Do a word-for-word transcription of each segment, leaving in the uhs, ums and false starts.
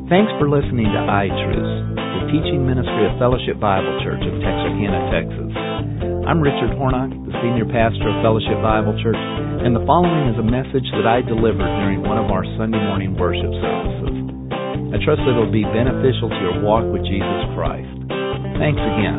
Thanks for listening to iTruth, the teaching ministry of Fellowship Bible Church of Texarkana, Texas. I'm Richard Hornock, the senior pastor of Fellowship Bible Church, and the following is a message that I delivered during one of our Sunday morning worship services. I trust that it will be beneficial to your walk with Jesus Christ. Thanks again.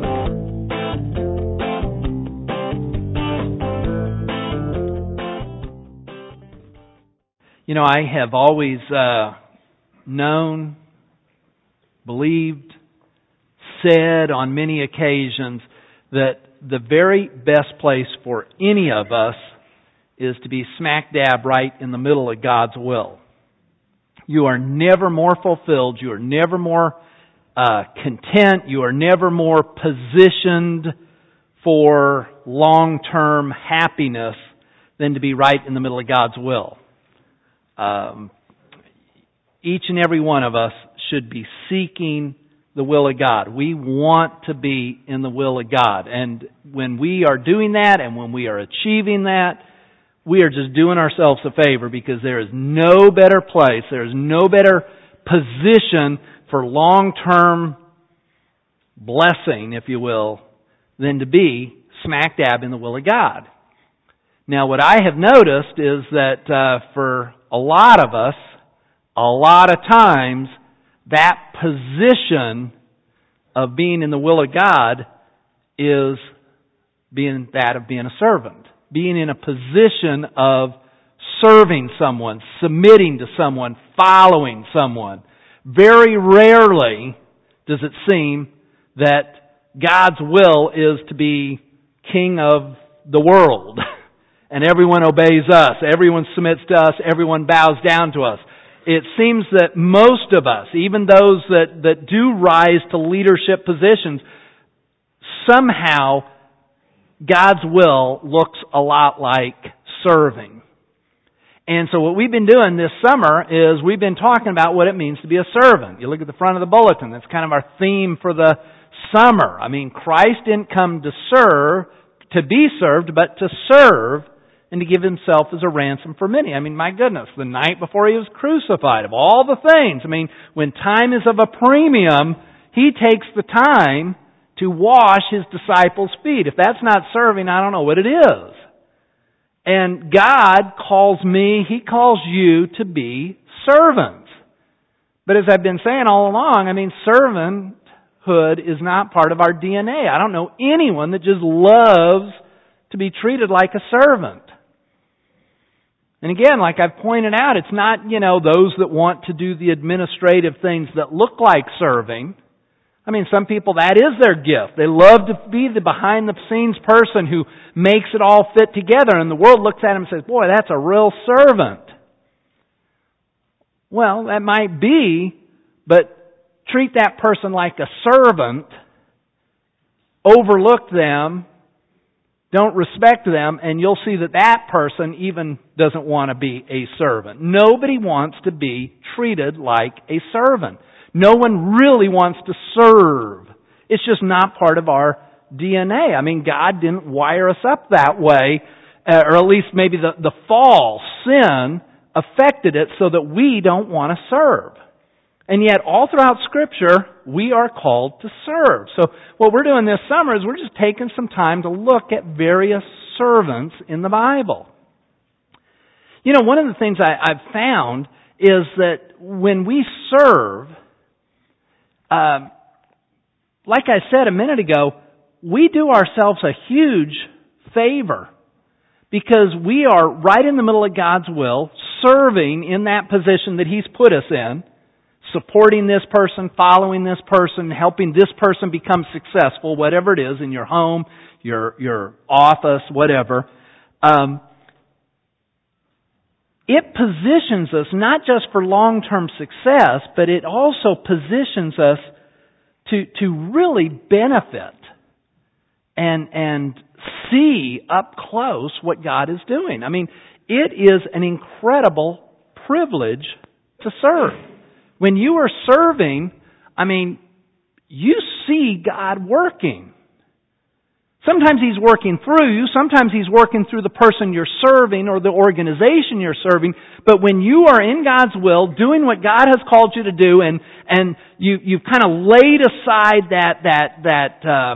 You know, I have always uh, known, believed, said on many occasions that the very best place for any of us is to be smack dab right in the middle of God's will. You are never more fulfilled. You are never more uh, content. You are never more positioned for long-term happiness than to be right in the middle of God's will. Um, each and every one of us should be seeking the will of God. We want to be in the will of God. And when we are doing that and when we are achieving that, we are just doing ourselves a favor, because there is no better place, there is no better position for long-term blessing, if you will, than to be smack dab in the will of God. Now, what I have noticed is that uh, for a lot of us, a lot of times, that position of being in the will of God is being that of being a servant. Being in a position of serving someone, submitting to someone, following someone. Very rarely does it seem that God's will is to be king of the world. And everyone obeys us, everyone submits to us, everyone bows down to us. It seems that most of us, even those that, that do rise to leadership positions, somehow God's will looks a lot like serving. And so what we've been doing this summer is we've been talking about what it means to be a servant. You look at the front of the bulletin, that's kind of our theme for the summer. I mean, Christ didn't come to serve, to be served, but to serve and to give Himself as a ransom for many. I mean, my goodness, the night before He was crucified, of all the things, I mean, when time is of a premium, He takes the time to wash His disciples' feet. If that's not serving, I don't know what it is. And God calls me, He calls you to be servants. But as I've been saying all along, I mean, servanthood is not part of our D N A. I don't know anyone that just loves to be treated like a servant. And again, like I've pointed out, it's not, you know, those that want to do the administrative things that look like serving. I mean, some people, that is their gift. They love to be the behind-the-scenes person who makes it all fit together, and the world looks at them and says, boy, that's a real servant. Well, that might be, but treat that person like a servant, overlook them, don't respect them, and you'll see that that person even doesn't want to be a servant. Nobody wants to be treated like a servant. No one really wants to serve. It's just not part of our D N A. I mean, God didn't wire us up that way, uh, or at least maybe the, the fall, sin, affected it so that we don't want to serve. And yet, all throughout Scripture, we are called to serve. So what we're doing this summer is we're just taking some time to look at various servants in the Bible. You know, one of the things I, I've found is that when we serve, uh, like I said a minute ago, we do ourselves a huge favor, because we are right in the middle of God's will, serving in that position that He's put us in, supporting this person, following this person, helping this person become successful, whatever it is, in your home, your your office, whatever. Um, it positions us not just for long-term success, but it also positions us to to really benefit and and see up close what God is doing. I mean, it is an incredible privilege to serve. When you are serving, I mean, you see God working. Sometimes He's working through you. Sometimes He's working through the person you're serving or the organization you're serving. But when you are in God's will, doing what God has called you to do, and and you you've kind of laid aside that that that uh,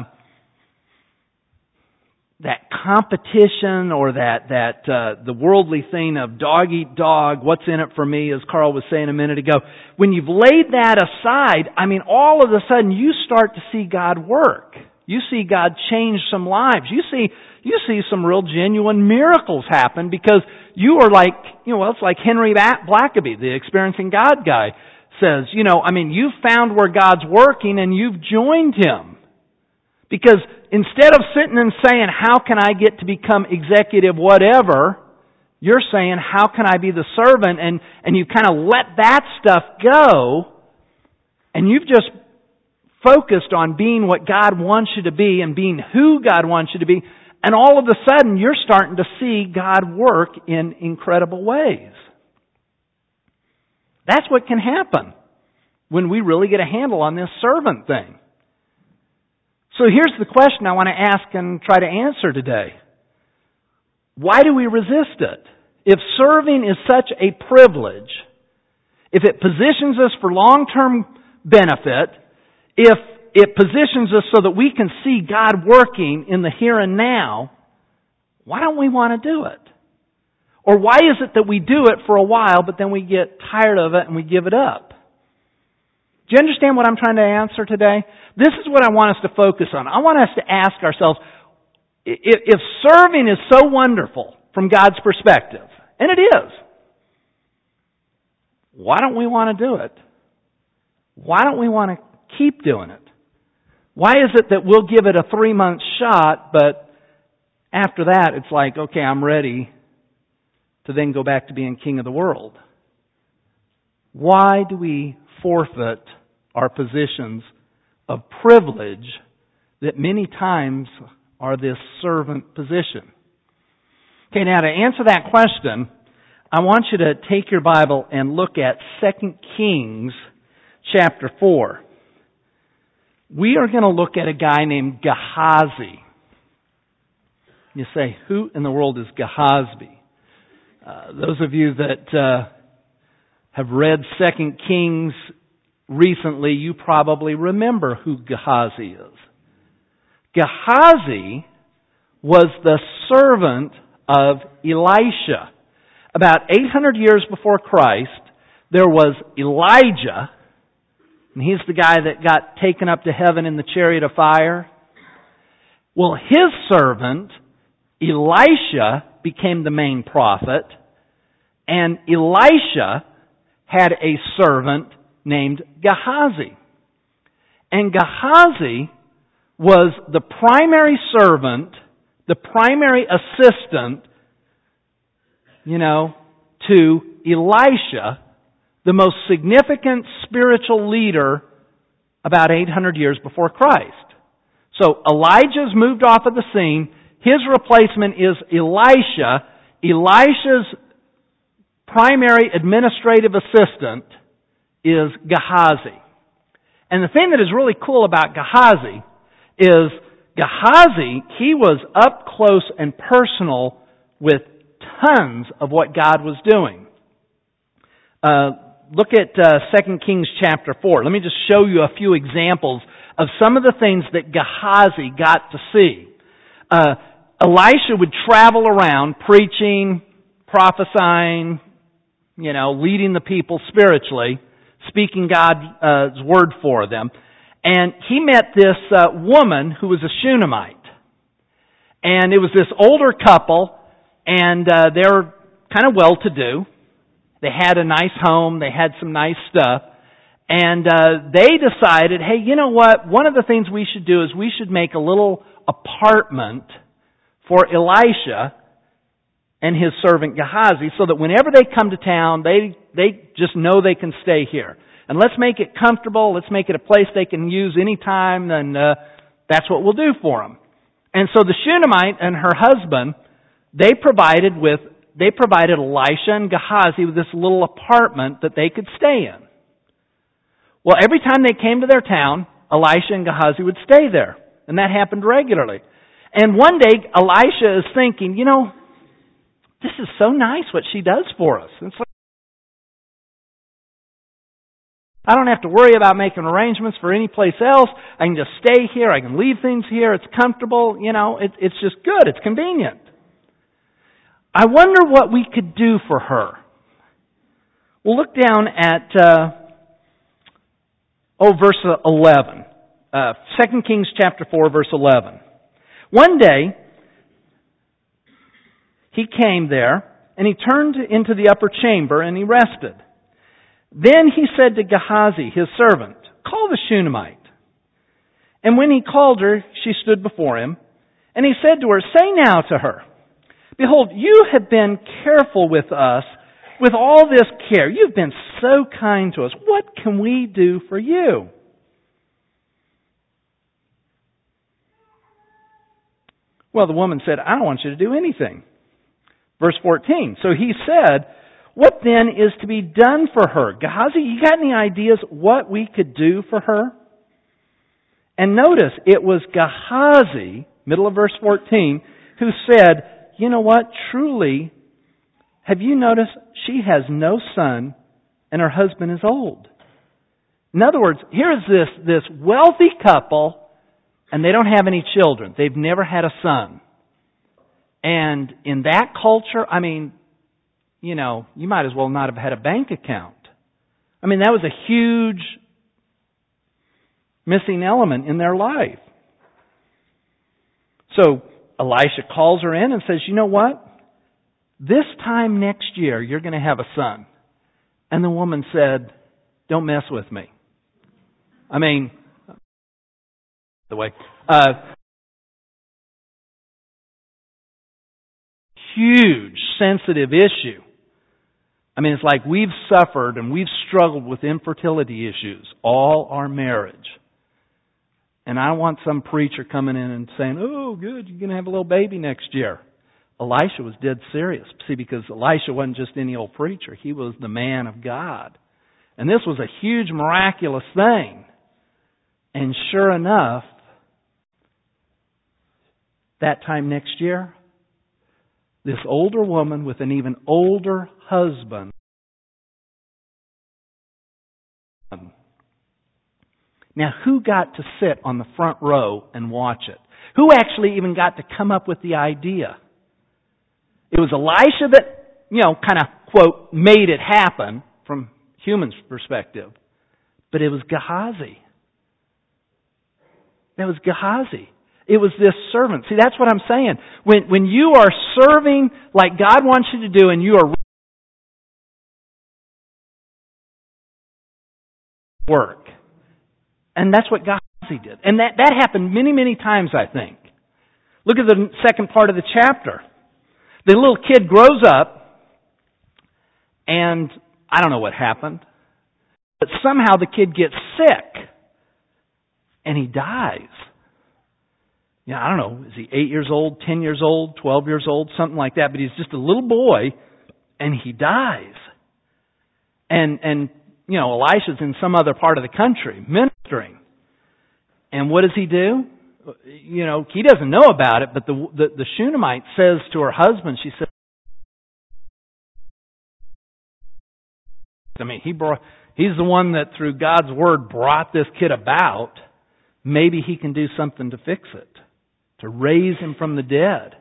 that competition or that that uh, the worldly thing of dog eat dog, what's in it for me, as Carl was saying a minute ago. When you've laid that aside, I mean, all of a sudden you start to see God work. You see God change some lives. You see you see some real genuine miracles happen because you are like, you know, well, it's like Henry Blackaby, the Experiencing God guy, says, you know, I mean, you've found where God's working and you've joined Him. Because instead of sitting and saying, how can I get to become executive whatever, you're saying, how can I be the servant? And, and you kind of let that stuff go, and you've just focused on being what God wants you to be and being who God wants you to be, and all of a sudden you're starting to see God work in incredible ways. That's what can happen when we really get a handle on this servant thing. So here's the question I want to ask and try to answer today. Why do we resist it? If serving is such a privilege, if it positions us for long-term benefit, if it positions us so that we can see God working in the here and now, why don't we want to do it? Or why is it that we do it for a while, but then we get tired of it and we give it up? Do you understand what I'm trying to answer today? This is what I want us to focus on. I want us to ask ourselves, if serving is so wonderful from God's perspective, and it is, why don't we want to do it? Why don't we want to keep doing it? Why is it that we'll give it a three-month shot, but after that it's like, okay, I'm ready to then go back to being king of the world? Why do we forfeit our positions of privilege that many times are this servant position? Okay, now to answer that question, I want you to take your Bible and look at Second Kings chapter four. We are going to look at a guy named Gehazi. You say, who in the world is Gehazi? Uh, those of you that uh, have read Second Kings recently, you probably remember who Gehazi is. Gehazi was the servant of Elisha. About eight hundred years before Christ, there was Elijah, and he's the guy that got taken up to heaven in the chariot of fire. Well, his servant, Elisha, became the main prophet, and Elisha had a servant named Gehazi. And Gehazi was the primary servant, the primary assistant, you know, to Elisha, the most significant spiritual leader about eight hundred years before Christ. So Elijah's moved off of the scene. His replacement is Elisha. Elisha's primary administrative assistant is Gehazi. And the thing that is really cool about Gehazi is Gehazi, he was up close and personal with tons of what God was doing. Uh, look at uh, Second Kings chapter four. Let me just show you a few examples of some of the things that Gehazi got to see. Uh, Elisha would travel around preaching, prophesying, you know, leading the people spiritually, speaking God's word for them. And he met this uh, woman who was a Shunammite. And it was this older couple, and uh, they were kind of well-to-do. They had a nice home. They had some nice stuff. And uh, they decided, hey, you know what? One of the things we should do is we should make a little apartment for Elisha and his servant Gehazi so that whenever they come to town, they they just know they can stay here. And let's make it comfortable. Let's make it a place they can use anytime, and uh, that's what we'll do for them. And so the Shunammite and her husband, they provided with they provided Elisha and Gehazi with this little apartment that they could stay in. Well, every time they came to their town, Elisha and Gehazi would stay there, and that happened regularly. And one day, Elisha is thinking, you know, this is so nice what she does for us. It's like, I don't have to worry about making arrangements for any place else. I can just stay here. I can leave things here. It's comfortable. You know, it, it's just good. It's convenient. I wonder what we could do for her. We'll look down at, uh, oh, verse eleven. Uh, Second Kings chapter four, verse eleven. One day, he came there, and he turned into the upper chamber, and he rested. Then he said to Gehazi, his servant, call the Shunammite. And when he called her, she stood before him. And he said to her, say now to her, behold, you have been careful with us with all this care. You've been so kind to us. What can we do for you? Well, the woman said, I don't want you to do anything. Verse fourteen. So he said, what then is to be done for her? Gehazi, you got any ideas what we could do for her? And notice, it was Gehazi, middle of verse fourteen, who said, you know what, truly, have you noticed she has no son and her husband is old? In other words, here's this, this wealthy couple and they don't have any children. They've never had a son. And in that culture, I mean, you know, you might as well not have had a bank account. I mean, that was a huge missing element in their life. So Elisha calls her in and says, you know what? This time next year, you're going to have a son. And the woman said, don't mess with me. I mean, the way, uh, huge sensitive issue. I mean, it's like we've suffered and we've struggled with infertility issues all our marriage. And I don't want some preacher coming in and saying, oh, good, you're going to have a little baby next year. Elisha was dead serious. See, because Elisha wasn't just any old preacher. He was the man of God. And this was a huge, miraculous thing. And sure enough, that time next year, this older woman with an even older husband. Now, who got to sit on the front row and watch it? Who actually even got to come up with the idea? It was Elisha that, you know, kind of, quote, made it happen from human perspective. But it was Gehazi. It was Gehazi. It was this servant. See, that's what I'm saying. When when you are serving like God wants you to do and you are work. And that's what Gehazi did. And that, that happened many, many times, I think. Look at the second part of the chapter. The little kid grows up, and I don't know what happened, but somehow the kid gets sick, and he dies. Yeah, I don't know, is he eight years old, ten years old, twelve years old, something like that, but he's just a little boy, and he dies. And, and you know, Elisha's in some other part of the country ministering. And what does he do? You know, he doesn't know about it, but the, the, the Shunammite says to her husband, she says, I mean, he brought, he's the one that through God's word brought this kid about. Maybe he can do something to fix it, to raise him from the dead.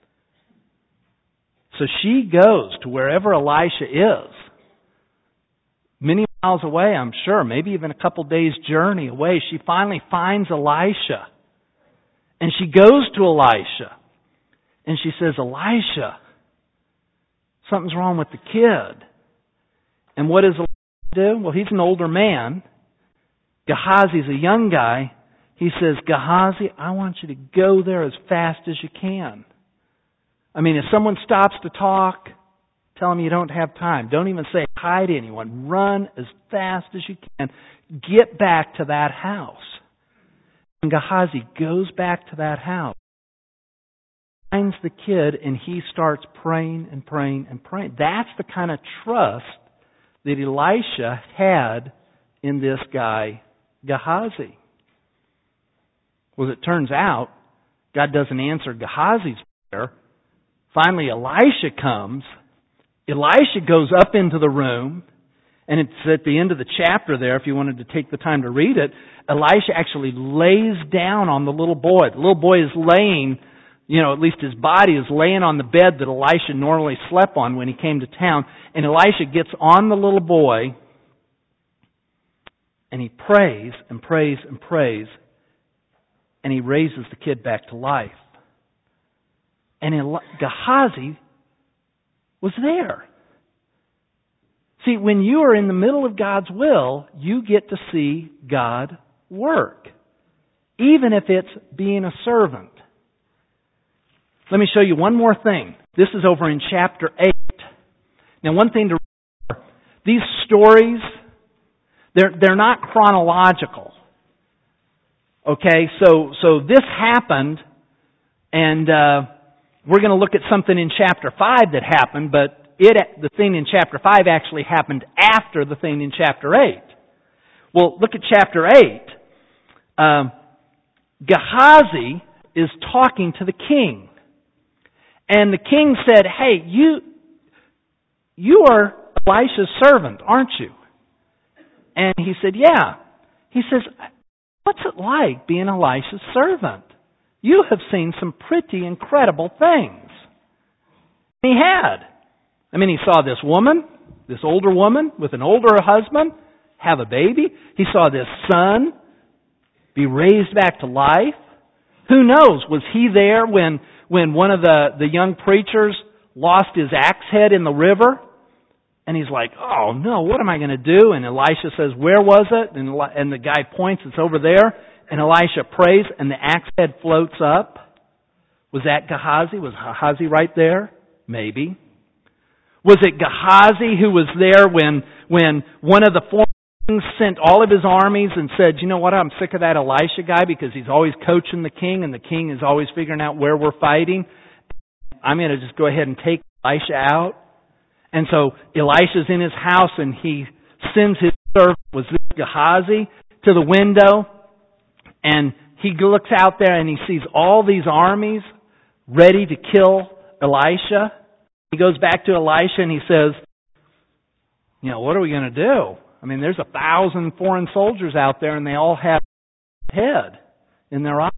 So she goes to wherever Elisha is. Many miles away, I'm sure, maybe even a couple days' journey away. She finally finds Elisha. And she goes to Elisha. And she says, Elisha, something's wrong with the kid. And what does Elisha do? Well, he's an older man. Gehazi's a young guy. He says, Gehazi, I want you to go there as fast as you can. I mean, if someone stops to talk, tell them you don't have time. Don't even say hi to anyone. Run as fast as you can. Get back to that house. And Gehazi goes back to that house, finds the kid, and he starts praying and praying and praying. That's the kind of trust that Elisha had in this guy, Gehazi. Well, it turns out God doesn't answer Gehazi's prayer. Finally, Elisha comes. Elisha goes up into the room, and it's at the end of the chapter there, if you wanted to take the time to read it. Elisha actually lays down on the little boy. The little boy is laying, you know, at least his body is laying on the bed that Elisha normally slept on when he came to town. And Elisha gets on the little boy, and he prays and prays and prays, and he raises the kid back to life. And Gehazi was there. See, when you are in the middle of God's will, you get to see God work, even if it's being a servant. Let me show you one more thing. This is over in chapter eight. Now, one thing to remember, these stories, they're, they're not chronological. Okay, so, so this happened, and uh, we're going to look at something in chapter five that happened, but it, the thing in chapter five actually happened after the thing in chapter eight. Well, look at chapter eight. Um, Gehazi is talking to the king. And the king said, hey, you, you are Elisha's servant, aren't you? And he said, yeah. He says, what's it like being Elisha's servant? You have seen some pretty incredible things. He had. I mean, he saw this woman, this older woman with an older husband, have a baby. He saw this son be raised back to life. Who knows? Was he there when, when one of the, the young preachers lost his axe head in the river? And he's like, oh no, what am I going to do? And Elisha says, where was it? And, and the guy points, it's over there. And Elisha prays, and the axe head floats up. Was that Gehazi? Was Gehazi right there? Maybe. Was it Gehazi who was there when, when one of the foreign kings sent all of his armies and said, you know what, I'm sick of that Elisha guy because he's always coaching the king and the king is always figuring out where we're fighting. I'm going to just go ahead and take Elisha out. And so Elisha's in his house and he sends his servant, was this Gehazi, to the window, and he looks out there and he sees all these armies ready to kill Elisha. He goes back to Elisha and he says, you know, what are we going to do? I mean, there's a thousand foreign soldiers out there and they all have a head in their eyes.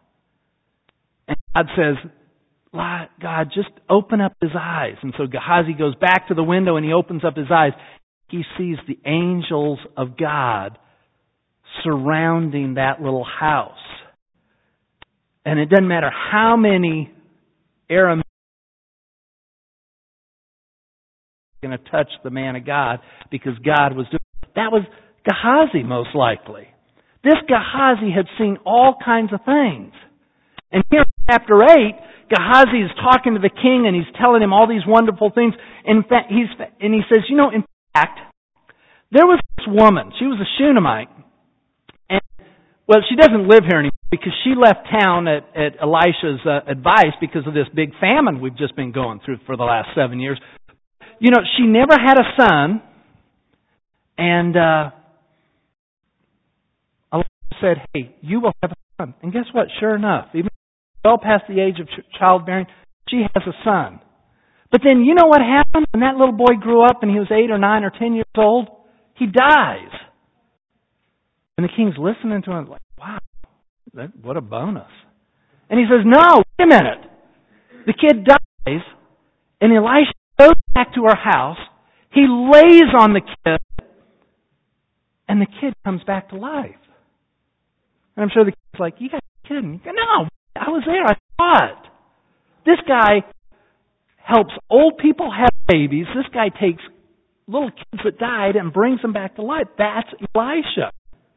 And God says, God, just open up his eyes. And so Gehazi goes back to the window and he opens up his eyes. He sees the angels of God surrounding that little house. And it doesn't matter how many Aram going to touch the man of God because God was doing it. That was Gehazi most likely. This Gehazi had seen all kinds of things. And here in chapter eight, Gehazi is talking to the king and he's telling him all these wonderful things. In fact, he's, and he says, you know, in fact, there was this woman. She was a Shunammite. And, well, she doesn't live here anymore because she left town at, at Elisha's uh, advice because of this big famine we've just been going through for the last seven years. You know, she never had a son. And uh, Elisha said, hey, you will have a son. And guess what? Sure enough, even well past the age of childbearing, she has a son. But then you know what happened when that little boy grew up and he was eight or nine or ten years old? He dies. And the king's listening to him like, wow, that, what a bonus. And he says, no, wait a minute. The kid dies and Elisha goes back to her house. He lays on the kid and the kid comes back to life. And I'm sure the kid's like, you guys are kidding. No, I was there. I saw it. This guy helps old people have babies. This guy takes little kids that died and brings them back to life. That's Elisha.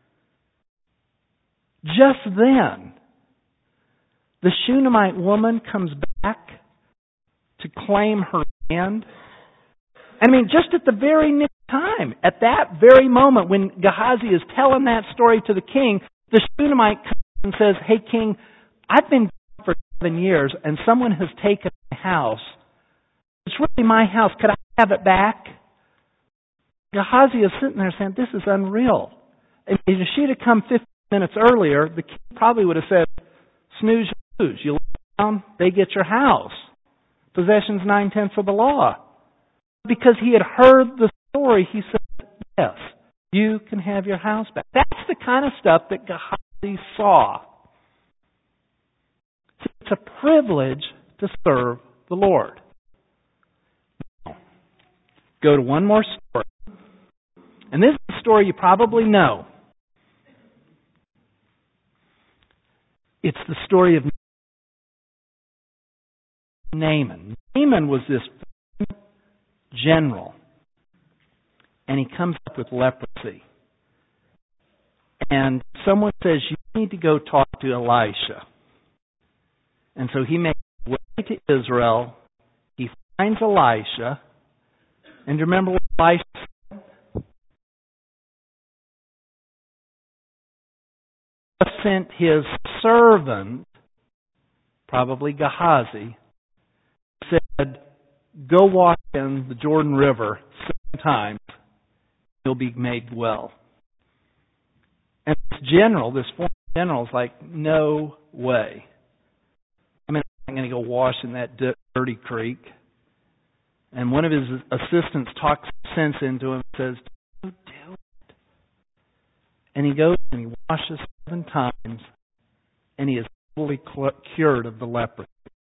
Just then, the Shunammite woman comes back to claim her land. I mean, just at the very next time, at that very moment when Gehazi is telling that story to the king, the Shunammite comes and says, hey, king, I've been gone for seven years and someone has taken my house. It's really my house. Could I have it back? Gehazi is sitting there saying, this is unreal. And if she'd have come fifteen minutes earlier, the king probably would have said, snooze lose. You lay down, they get your house. Possession's nine-tenths of the law. Because he had heard the story, he said, yes, you can have your house back. That's the kind of stuff that Gehazi saw. It's a privilege to serve the Lord. Now, go to one more story. And this is a story you probably know. It's the story of Naaman. Naaman was this general, and he comes up with leprosy. And someone says, you need to go talk to Elisha. And so he makes his way to Israel. He finds Elisha. And you remember what Elisha said? Sent his servant, probably Gehazi, said, go walk in the Jordan River seven times. You'll be made well. And this general, this former general, is like, no way. I mean, I'm going to go wash in that dirty creek. And one of his assistants talks sense into him and says, don't do it. And he goes and he washes seven times, and he is fully cured of the leprosy.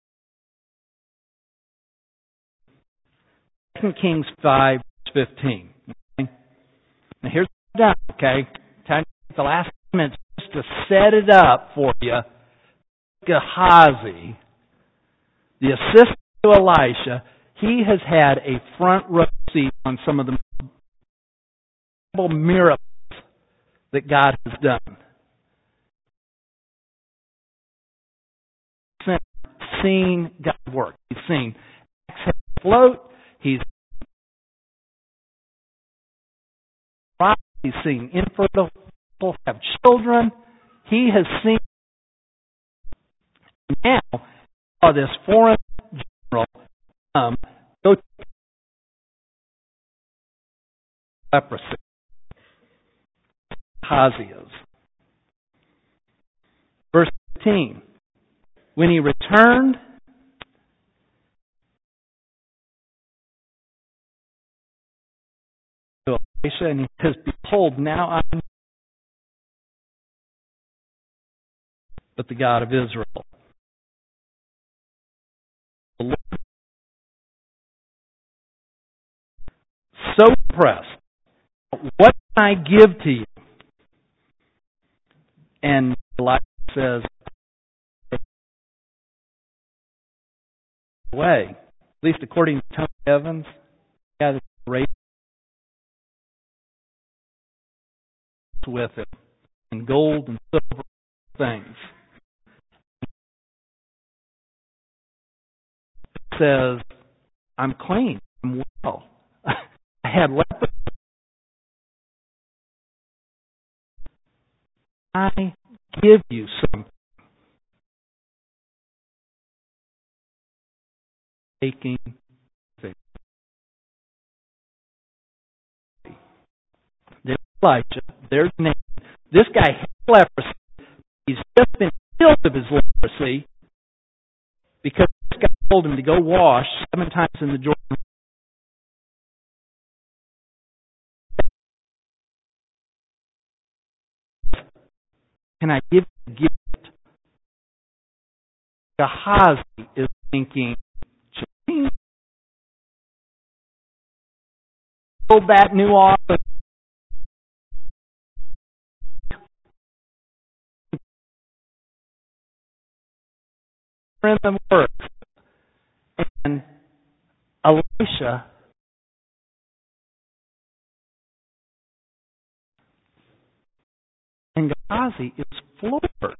Second Kings five, fifteen. Okay? Now here's what I've done, okay? Time to take the last minutes just to set it up for you. Gehazi, the assistant to Elisha, he has had a front row seat on some of the miracles that God has done. He's seen God work. He's seen Acts float. He's He's seen infertile people have children. He has seen. Now, saw this foreign general um, go to leprosy. Gehazi. Verse fifteen. When he returned, to Elisha, and he says, behold, now I'm but the God of Israel. The Lord so impressed. What can I give to you? And Elisha says, way. At least according to Tony Evans, the guy that's raised with him in gold and silver things. It says, I'm clean. I'm well. I had leprosy. I give you some taking things. There's Elijah. There's Naaman. This guy had leprosy. He's just been healed of his leprosy because this guy told him to go wash seven times in the Jordan. Can I give you a gift? Gehazi is thinking, build that new office. In the works. And Elisha and Gehazi is floored.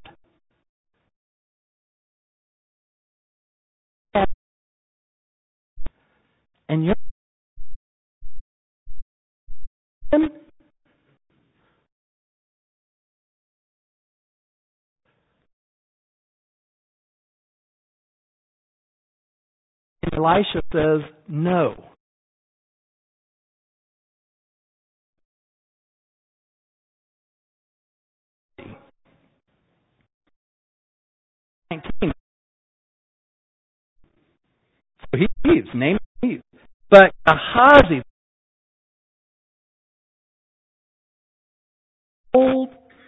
And you're and Elisha says, no. So he leaves. Naaman leaves. But Gehazi, old,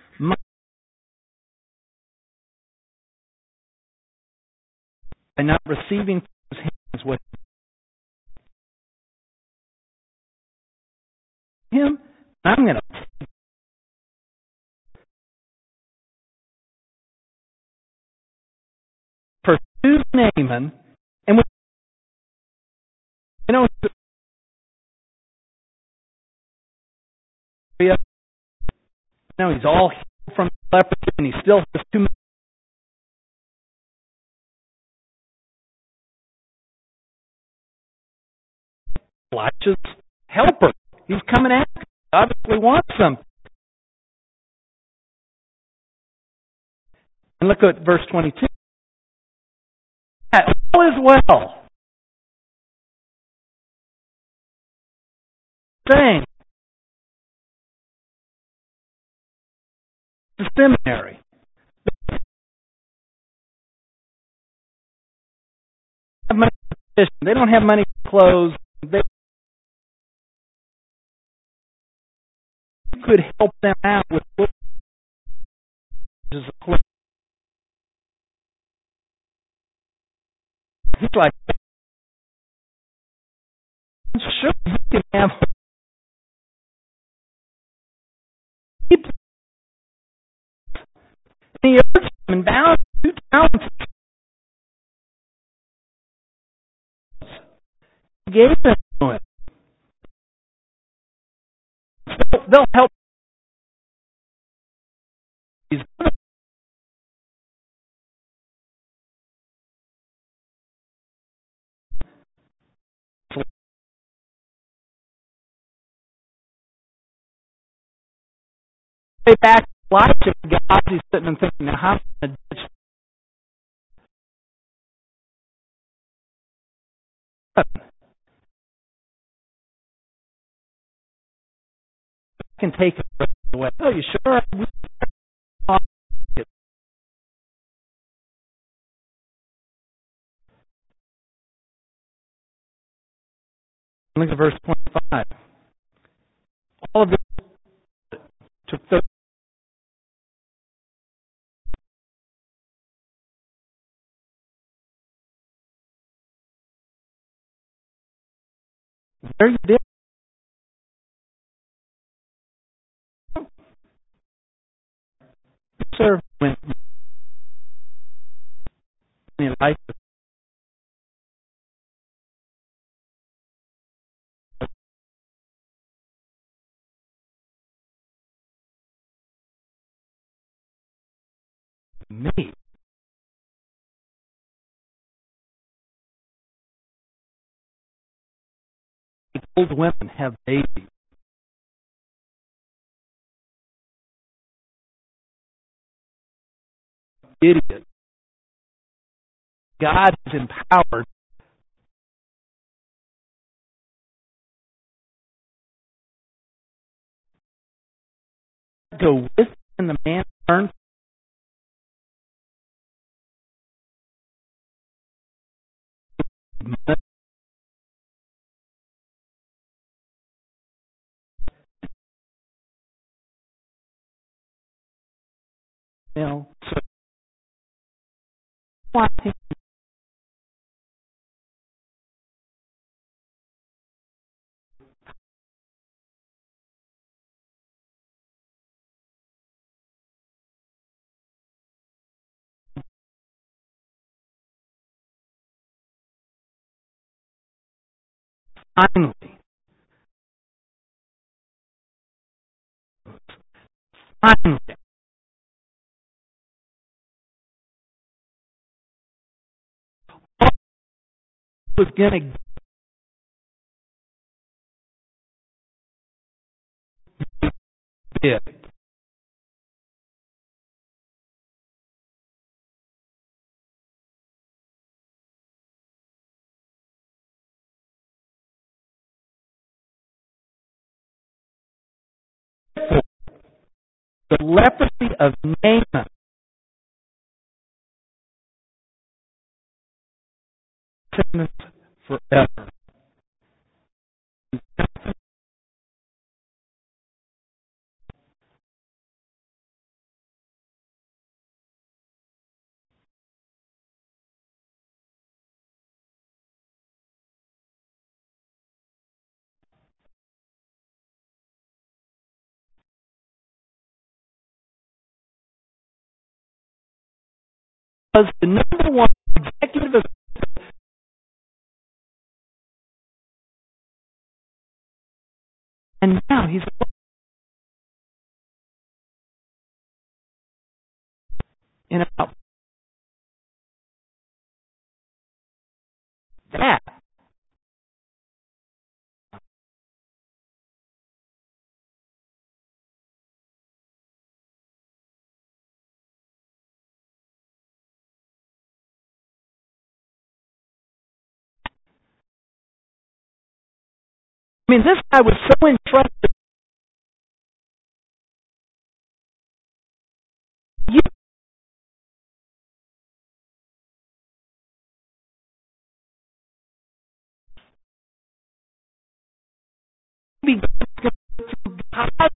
by not receiving from his hands what him, I'm going to pursue Naaman, and we you know, you know he's all healed from leprosy, and he still has too many Elijah's helper. He's coming after him. He obviously wants some. And look at verse twenty-two. All is well. Saying, the seminary. They don't have money for fishing. They don't have money for clothes. They could help them out with clothes. He's like, sure, you can have. And he urged him and bound two talents. He gave them to him. So they'll help. He's going to pay back Elijah. God, he's sitting and thinking, now how am I going to ditch this? I can take it away. Oh, you sure? Look at verse twenty-five. All of this took thirty. There you did. Serve when in life with me. Old women have babies. Idiot. God is empowered to go with and the man turns. You know, so I think finally, finally, all was going to give. The leprosy of Naaman forever. Was the number one executive, and now he's in about that. I mean, this guy was so entrusted. You be God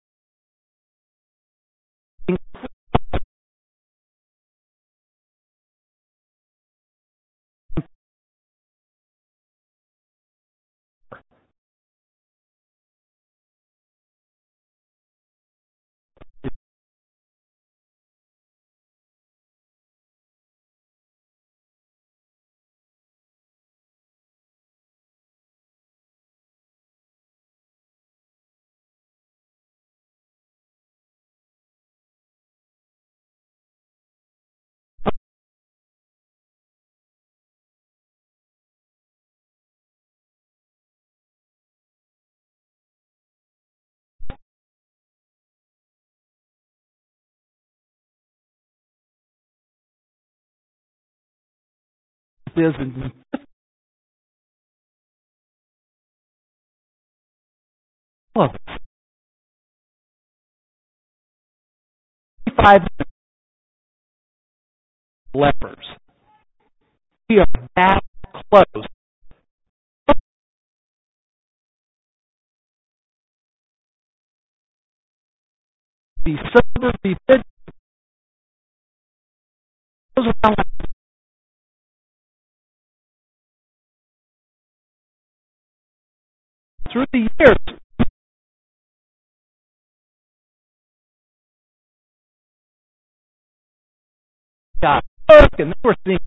is in all of us. Five lepers. We are that close. Be sober, be fit. Goes around like through the years. Got work, and they were seeing.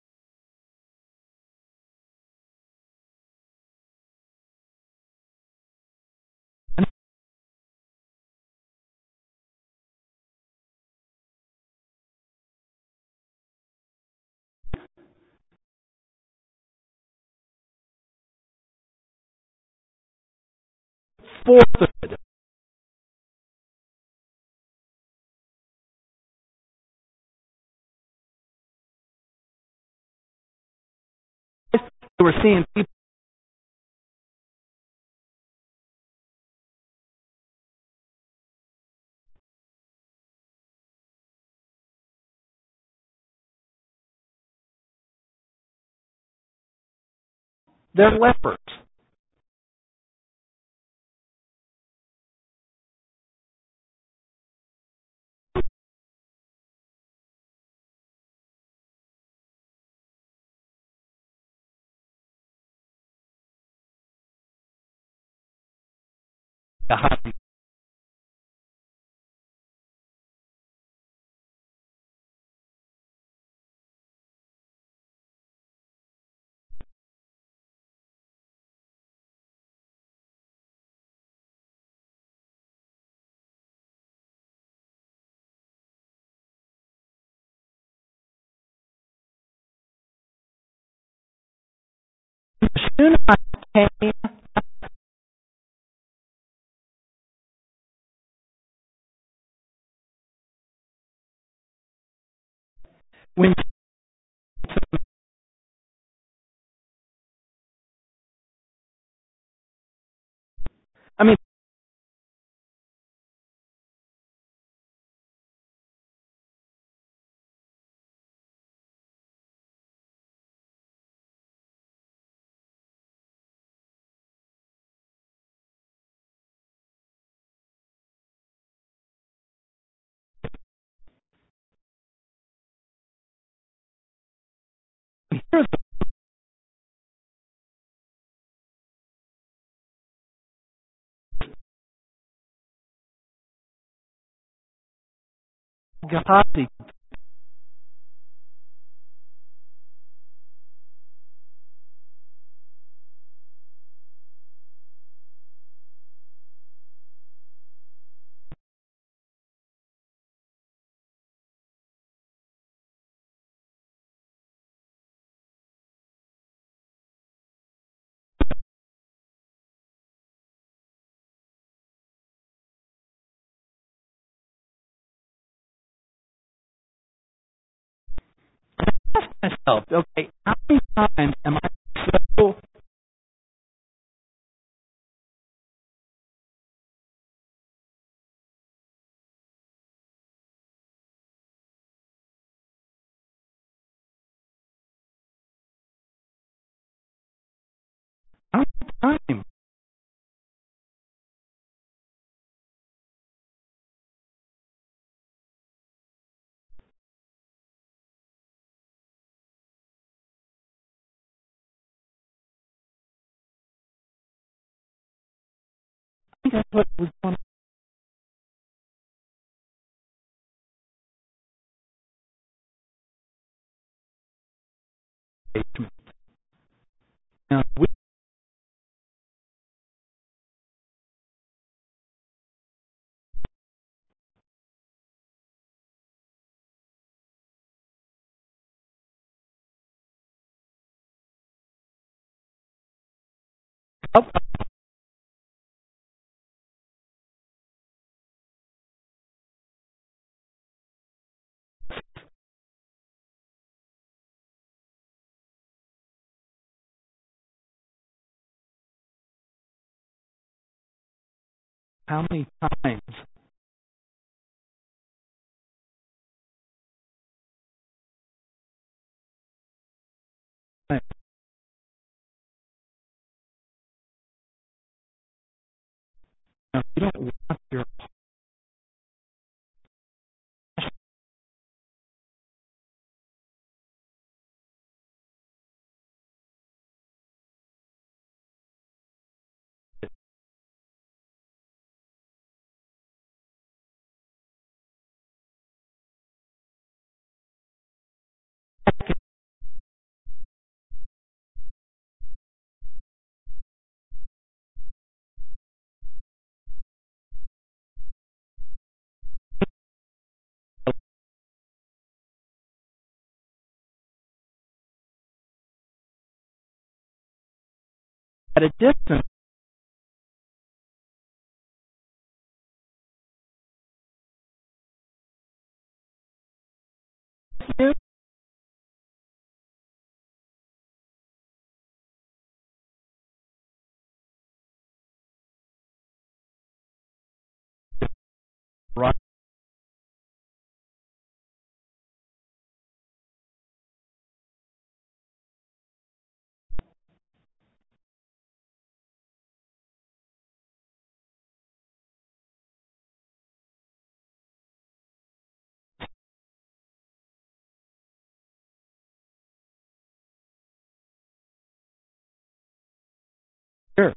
Forfeited. They were seeing people. They're lepers. Soon I came when I mean Gehazi. Myself, okay, how many times am I so how many times? I think that's what was going on. Now, we, how how many times? Now, you don't want your at a distance. You right here.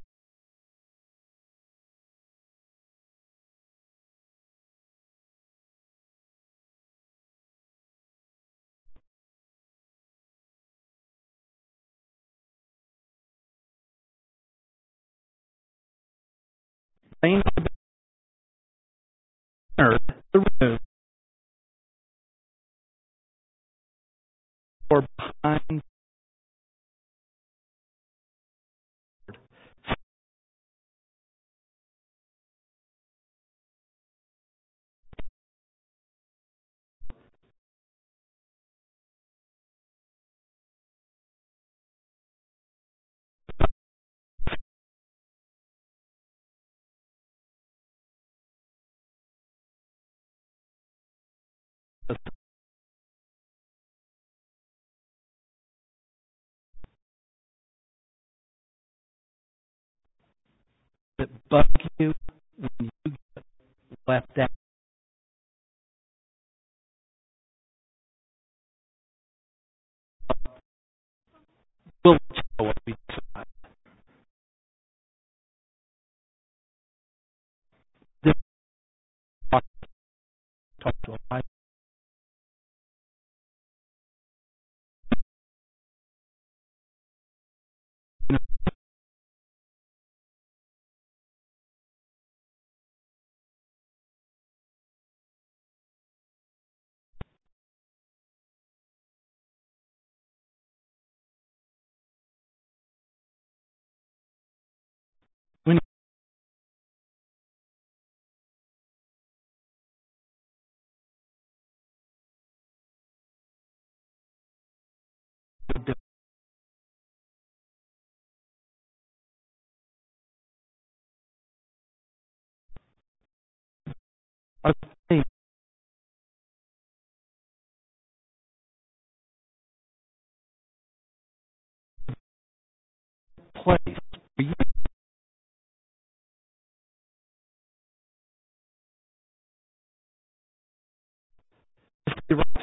Laying on the earth, the room, or behind the that bug you when you get left out. We'll let you know what we decide. This talk, talk to a a safe place for you to stay right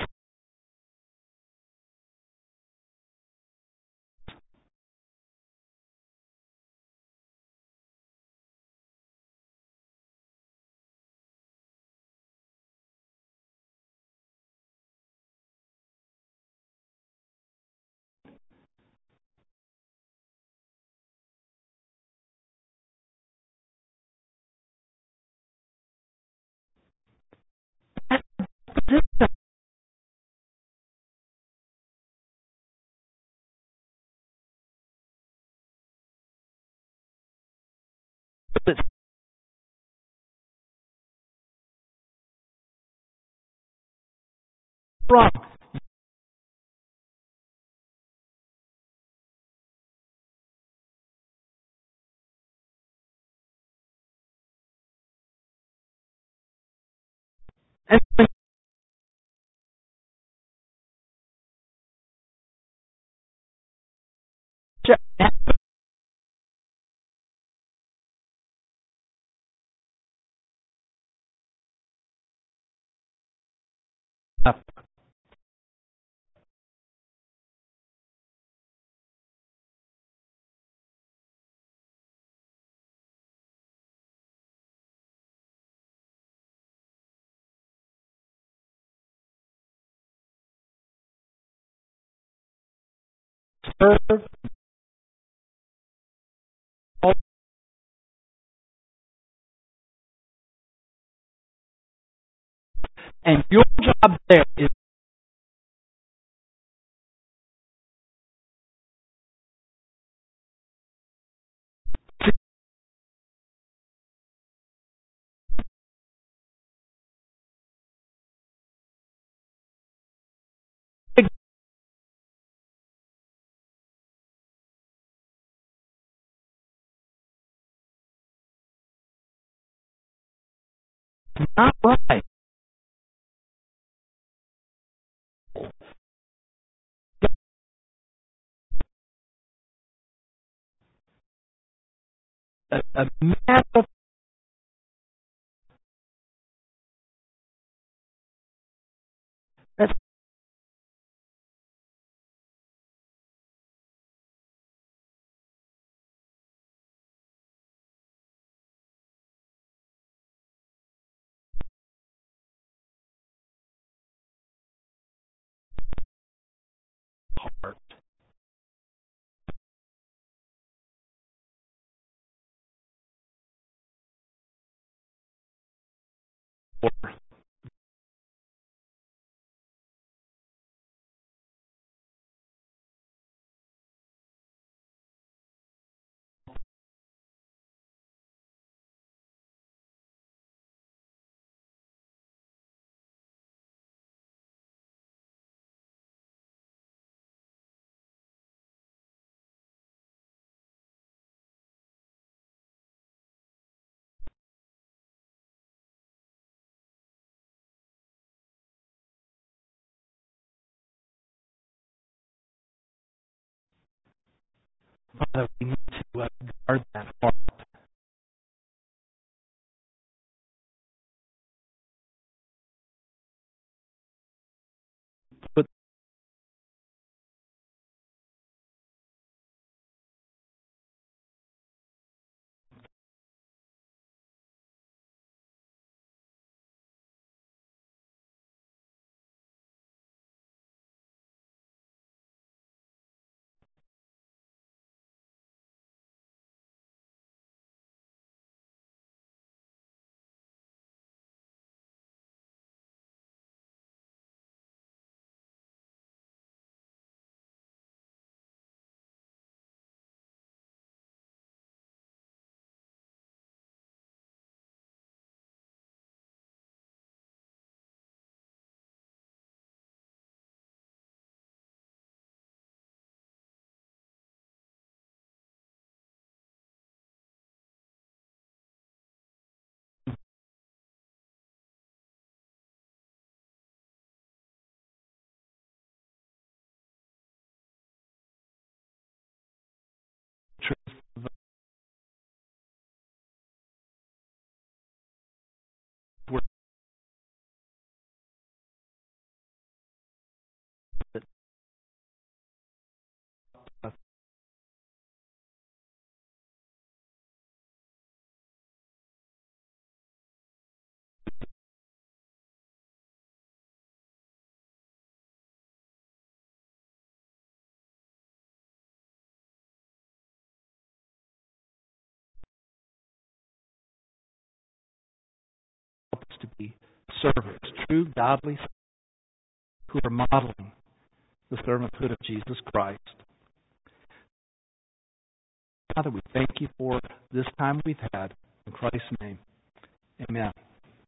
position. It's wrong. And check up. Serve all, and your job there is to not right. A, a massive that's hard. Father, we need to uh, guard that heart. Put to be servants, true godly servants who are modeling the servanthood of Jesus Christ. Father, we thank you for this time we've had. In Christ's name, amen.